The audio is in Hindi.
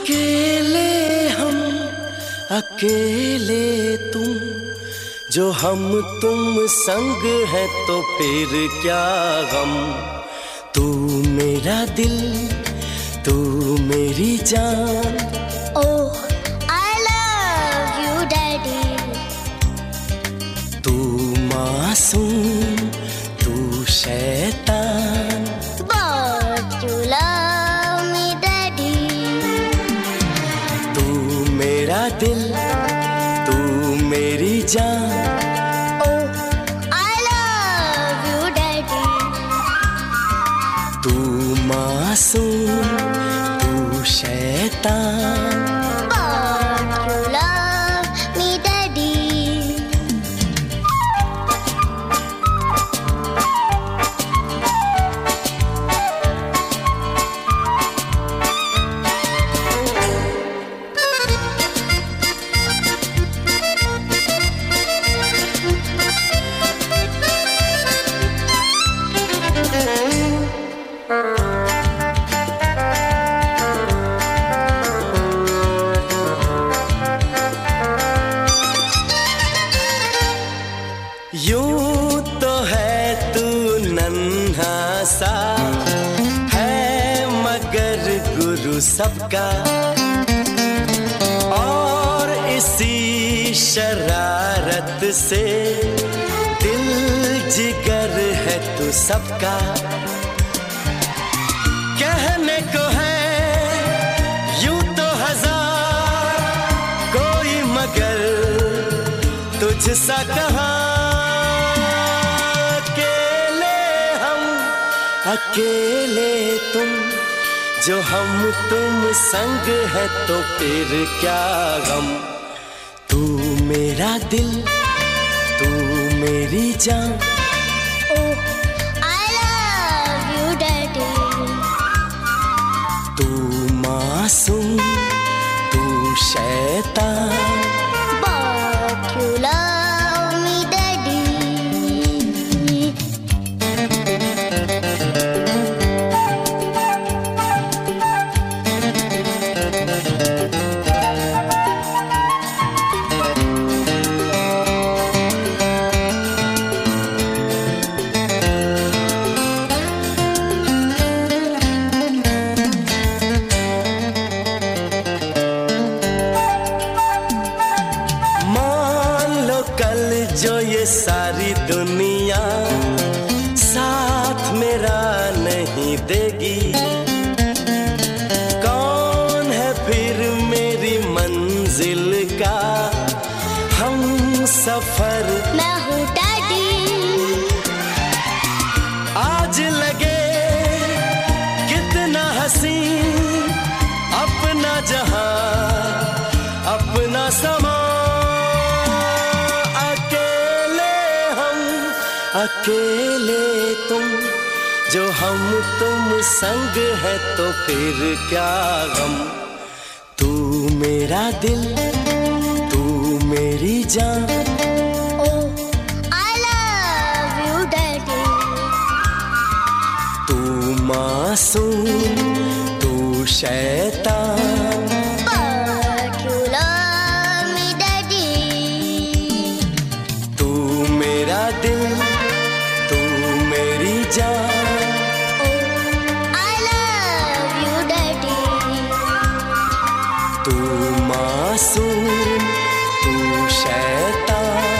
अकेले हम, अकेले तुम, जो हम तुम संग है तो फिर क्या गम। तू मेरा दिल, तू मेरी जान। Oh, I love you, Daddy. तू मासूम, तू शैतान। But you love me, Daddy. तू मेरा दिल, तू मेरी जान। Oh, I love you, Daddy. तू मासूम, तू शैतान। But you love me, Daddy. यूं तो है तू नन्हा सा, है मगर गुरु सबका। और इसी शरारत से दिल जिगर है तू सबका। कहने को है यूं तो हजार, कोई मगर तुझसा कहाँ। अकेले तुम, जो हम तुम संग है तो फिर क्या गम। तू मेरा दिल, तू मेरी जान। Oh, I love you, Daddy. तू मासूम, तू शैतान। But you love me, Daddy. जो ये सारी दुनिया साथ मेरा नहीं देगी, कौन है फिर मेरी मंजिल का हम सफर। मैं हूँ डैडी। आज लगे कितना हसी अपना जहां, अपना समा। अकेले तुम, जो हम तुम संग है तो फिर क्या गम। तू मेरा दिल, तू मेरी जान। Oh, I love you, Daddy. तू मासूम, तू शैतान। But you love me, Daddy. तू मेरा दिल, मेरी जान। Oh, I love you, Daddy. तू मासूम, तू शैतान।